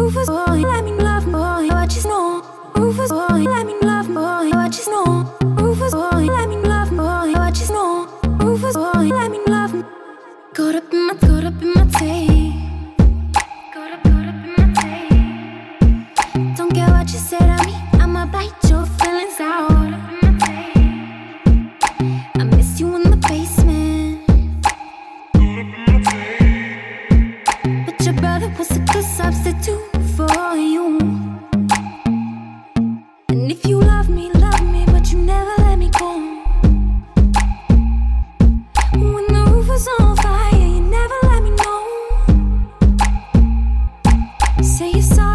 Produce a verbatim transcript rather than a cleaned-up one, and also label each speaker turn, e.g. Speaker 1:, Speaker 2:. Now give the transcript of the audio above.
Speaker 1: Rufus boy, let me love boy, what you know. Rufus boy, let me love boy, what you know. Rufus boy, let me love boy, what you know. Rufus boy, let me love. Caught up in my, caught up in my tape. Caught up, caught up in my tape. Don't care what you said to me, I'ma bite your feelings out. I miss you in the basement, but your brother was a good substitute for you. And if you love me, love me, but you never let me go. When the roof was on fire, you never let me know. Say you're sorry.